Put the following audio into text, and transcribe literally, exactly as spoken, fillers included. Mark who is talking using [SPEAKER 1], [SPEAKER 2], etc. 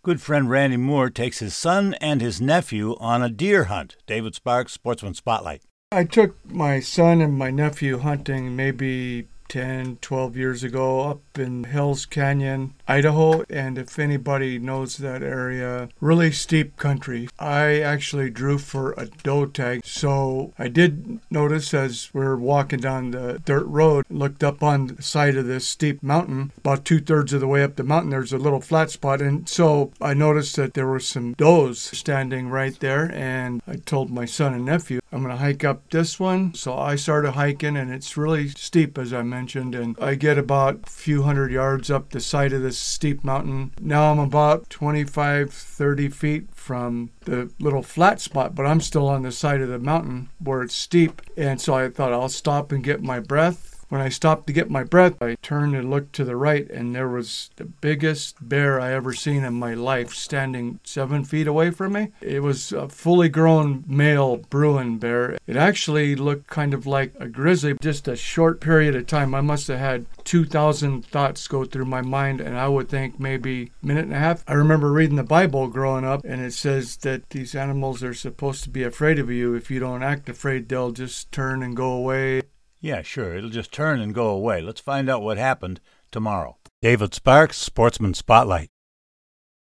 [SPEAKER 1] Good friend Randy Moore takes his son and his nephew on a deer hunt. David Sparks, Sportsman Spotlight.
[SPEAKER 2] I took my son and my nephew hunting maybe ten, twelve years ago up in Hills Canyon, Idaho. And if anybody knows that area, really steep country. I actually drew for a doe tag. So I did notice as we we're walking down the dirt road, looked up on the side of this steep mountain, about two thirds of the way up the mountain, there's a little flat spot. And so I noticed that there were some does standing right there. And I told my son and nephew, I'm going to hike up this one. So I started hiking, and it's really steep, as I mentioned. And I get about a few hundred yards up the side of this steep mountain. Now I'm about twenty-five, thirty feet from the little flat spot, but I'm still on the side of the mountain where it's steep. And so I thought I'll stop and get my breath. When I stopped to get my breath, I turned and looked to the right, and there was the biggest bear I ever seen in my life standing seven feet away from me. It was a fully grown male Bruin bear. It actually looked kind of like a grizzly. Just a short period of time, I must have had two thousand thoughts go through my mind, and I would think maybe a minute and a half. I remember reading the Bible growing up, and it says that these animals are supposed to be afraid of you. If you don't act afraid, they'll just turn and go away.
[SPEAKER 1] Yeah, sure. It'll just turn and go away. Let's find out what happened tomorrow. David Sparks, Sportsman Spotlight.